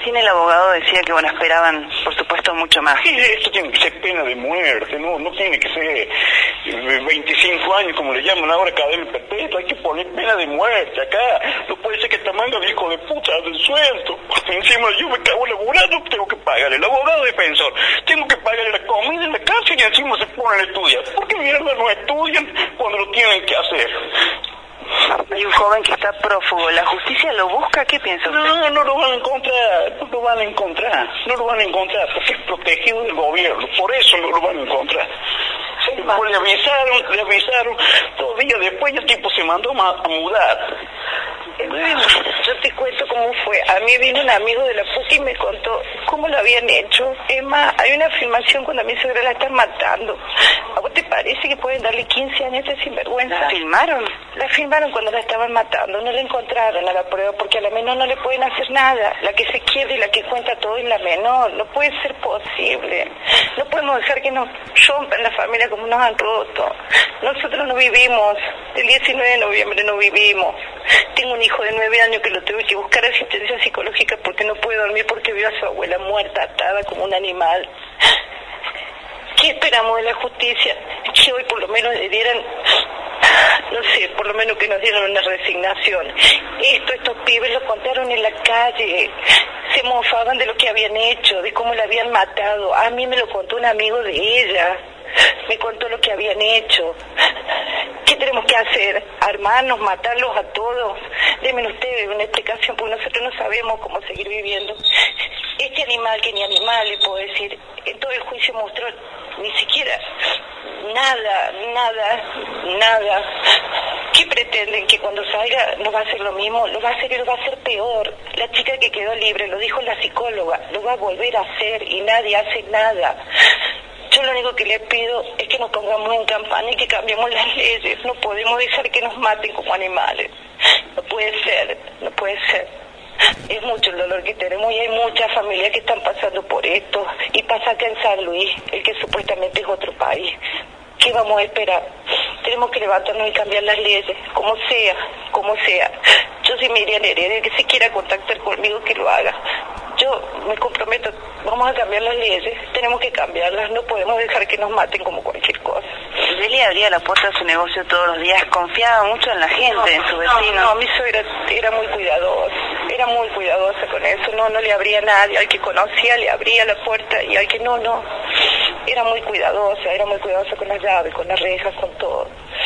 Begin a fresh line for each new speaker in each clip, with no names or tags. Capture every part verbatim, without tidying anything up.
recién el abogado decía que, bueno, esperaban, por supuesto, mucho más.
Sí, esto tiene que ser pena de muerte, no no tiene que ser veinticinco años, como le llaman ahora, cadena perpetua. Hay que poner pena de muerte acá. No puede ser que esta manga de hijo de puta del sueldo. Encima yo me cago laburando, tengo que pagar el abogado defensor, tengo que pagar la comida en la casa y encima se ponen a estudiar. ¿Por qué mierda no estudian cuando lo tienen que hacer?
Hay un joven que está prófugo. ¿La justicia lo busca? ¿Qué piensa usted?
No, no lo van a encontrar, no lo van a encontrar, no lo van a encontrar, porque es protegido del gobierno, por eso no lo van a encontrar. Después le avisaron, le avisaron, dos días después el tipo se mandó a mudar.
Bueno, yo te cuento cómo fue. A mí vino un amigo de la P U C y me contó cómo lo habían hecho. Es más, hay una filmación cuando a mi suegra la están matando. ¿A vos te parece que pueden darle quince años de sinvergüenza?
¿La filmaron?
La filmaron cuando la estaban matando. No la encontraron a la prueba porque a la menor no le pueden hacer nada. La que se quiebra y la que cuenta todo es la menor. No puede ser posible. No podemos dejar que nos rompan la familia como nos han roto. Nosotros no vivimos. El diecinueve de noviembre no vivimos. Tengo un hijo de nueve años que lo tuve que buscar asistencia psicológica porque no puede dormir porque vio a su abuela muerta, atada como un animal. ¿Qué esperamos de la justicia? Que hoy por lo menos le dieran, no sé, por lo menos que nos dieran una resignación. Esto, estos pibes lo contaron en la calle, se mofaban de lo que habían hecho, de cómo la habían matado. A mí me lo contó un amigo de ella, me contó lo que habían hecho. ¿Qué tenemos que hacer? ¿Armarnos, matarlos a todos? Denme ustedes una explicación, porque nosotros no sabemos cómo seguir viviendo. Este animal, que ni animal le puedo decir, en todo el juicio mostró ni siquiera nada, nada, nada. ¿Qué pretenden? ¿Que cuando salga no va a hacer lo mismo? Lo va a hacer y lo va a hacer peor. La chica que quedó libre, lo dijo la psicóloga, lo va a volver a hacer y nadie hace nada. Yo lo único que le pido es que nos pongamos en campaña y que cambiemos las leyes. No podemos dejar que nos maten como animales. No puede ser, no puede ser. Es mucho el dolor que tenemos y hay muchas familias que están pasando por esto. Y pasa acá en San Luis, el que supuestamente es otro país. ¿Qué vamos a esperar? Tenemos que levantarnos y cambiar las leyes, como sea, como sea. Yo soy Miriam Heredia, que se quiera contactar conmigo, que lo haga. Yo me comprometo, vamos a cambiar las leyes, tenemos que cambiarlas, no podemos dejar que nos maten como cualquier cosa.
Delia abría la puerta a su negocio todos los días, confiaba mucho en la gente,
no,
en su vecino.
No, no, mi suegra era muy cuidadosa, era muy cuidadosa con eso, no, no le abría a nadie, al que conocía le abría la puerta y al que no, no. Era muy cuidadosa, era muy cuidadosa con las llaves, con las rejas, con todo.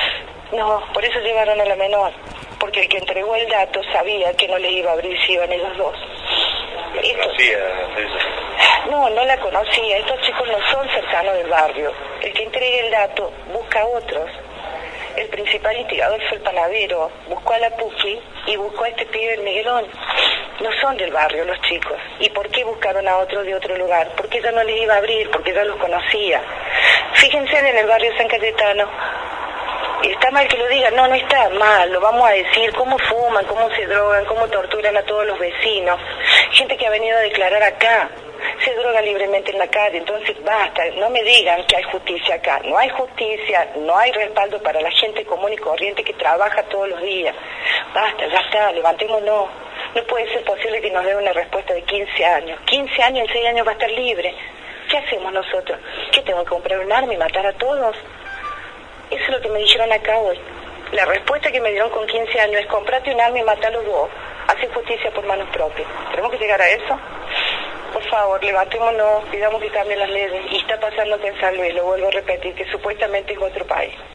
No, por eso llevaron a la menor, porque el que entregó el dato sabía que no le iba a abrir si iban ellos dos.
¿La conocía, César?
No, no la conocía. Estos chicos no son cercanos del barrio. El que entregue el dato busca a otros. El principal instigador fue el panadero. Buscó a la Pufi y buscó a este pibe, el Miguelón. No son del barrio los chicos. ¿Y por qué buscaron a otro de otro lugar? Porque ella no les iba a abrir, porque ella los conocía. Fíjense en el barrio San Cayetano. Está mal que lo digan, no, no está mal, lo vamos a decir, cómo fuman, cómo se drogan, cómo torturan a todos los vecinos, gente que ha venido a declarar acá, se droga libremente en la calle, entonces basta, no me digan que hay justicia acá, no hay justicia, no hay respaldo para la gente común y corriente que trabaja todos los días, basta, ya está, levantémonos, no puede ser posible que nos den una respuesta de quince años, quince años, en seis años va a estar libre, ¿qué hacemos nosotros? ¿Qué, tengo que comprar un arma y matar a todos? Eso es lo que me dijeron acá hoy. La respuesta que me dieron con quince años es: comprate un arma y matalo vos. Hace justicia por manos propias. ¿Tenemos que llegar a eso? Por favor, levantémonos, pidamos que cambien las leyes. Y está pasando que en San Luis, lo vuelvo a repetir, que supuestamente es otro país.